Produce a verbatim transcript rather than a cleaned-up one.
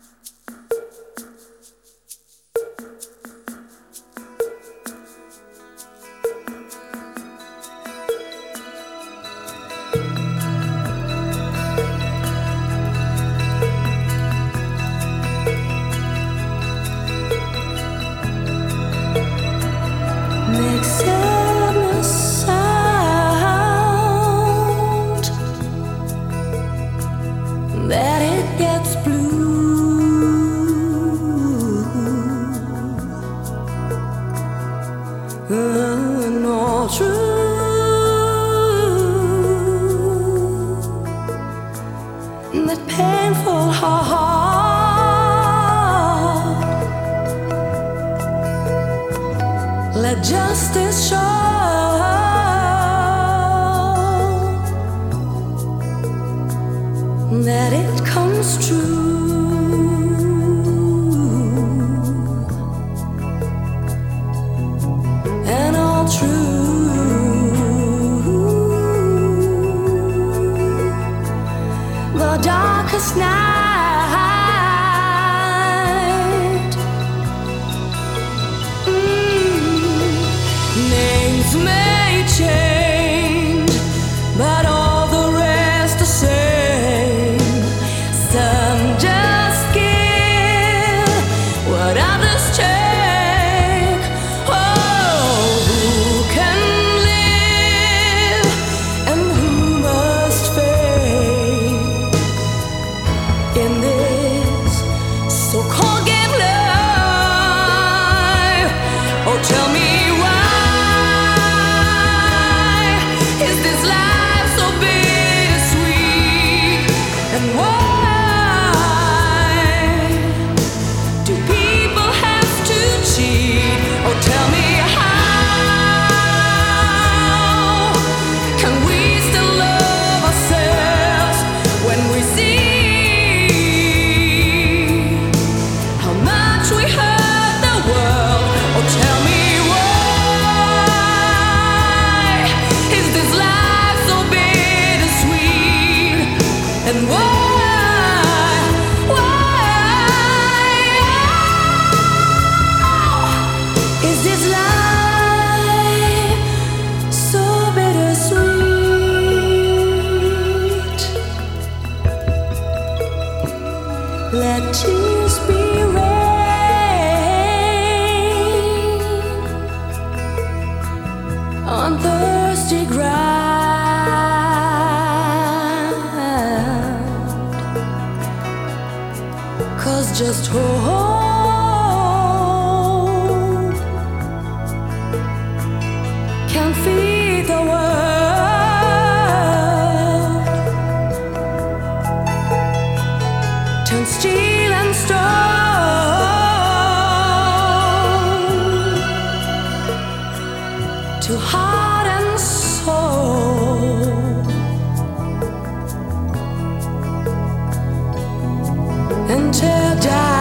Justice show that it comes true, and all true. The darkest night, names may change, but all the rest the same. Some just give what others take. Oh, who can live and who must fade in this so-called game life? Oh, tell me why. And why do people have to cheat? Oh, tell me how can we still love ourselves when we see how much we hurt the world? Oh, tell me why is this life so bittersweet? And why let tears be rain on thirsty ground, 'cause just hope can feed the world. Turn steel and stone to heart and soul, and tear down